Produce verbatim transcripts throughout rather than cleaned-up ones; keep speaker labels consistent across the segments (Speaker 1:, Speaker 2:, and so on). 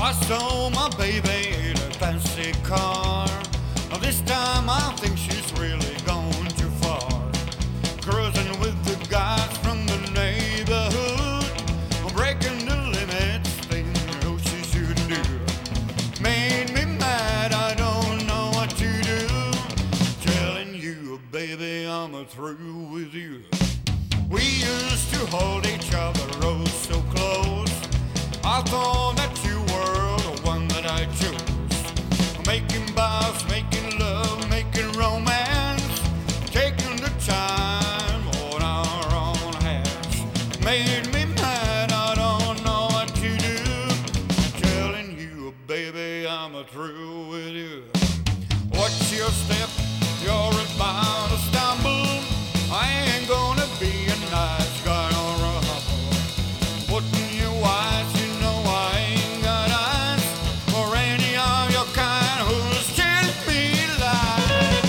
Speaker 1: I saw my baby in a fancy car. This time I think she's really gone too far. Cruising with the guys from the neighborhood, breaking the limits, thing you know she shouldn't do. Made me mad, I don't know what to do. Telling you, baby, I'm through with you. We used to hold each other oh so close. I thought that you were the one that I chose. Making vows, making love, making romance, taking the time on our own hands. Made me mad, I don't know what to do. Telling you, baby, I'm through with you. Watch your step, you're about to stumble. I ain't gonna be a nice guy or a humble. Putting you wise, you know I ain't got eyes for any of your kind who's telling me lies.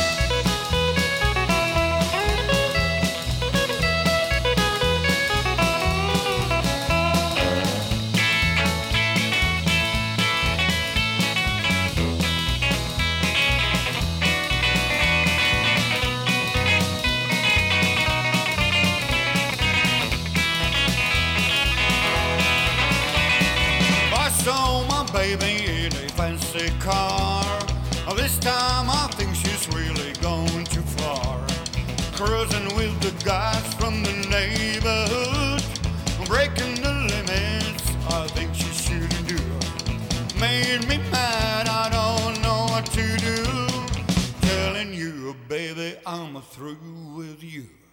Speaker 1: Saw my baby in a fancy car. This time I think she's really gone too far. Cruising with the guys from the neighborhood, breaking the limits, I think she shouldn't do. Made me mad, I don't know what to do. Telling you, baby, I'm through with you.